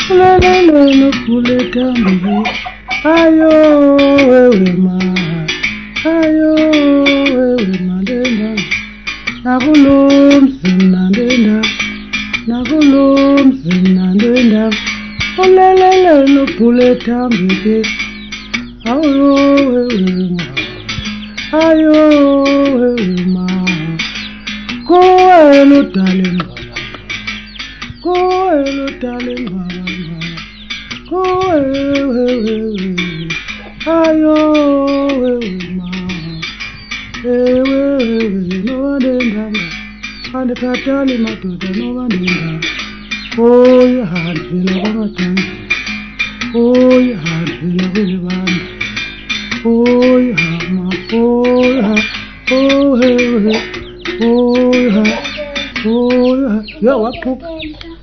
Ulelele kuleta mbibi. Ayo wewe ma. Ayo wewe madenda. Nakulumzi nadenda. Nakulumzi nadenda. Ulelele kuleta mbibi. Ayo wewe ma. Ayo wewe ma. Koelo darling. Koelo darling. Ayo ma, no denda, and the catali matuta no denda. Oh, you had feel of a chance. Oh, you had feel of a man. Oh, you have my, oh, you have, oh, you have, oh, you have, oh, you have,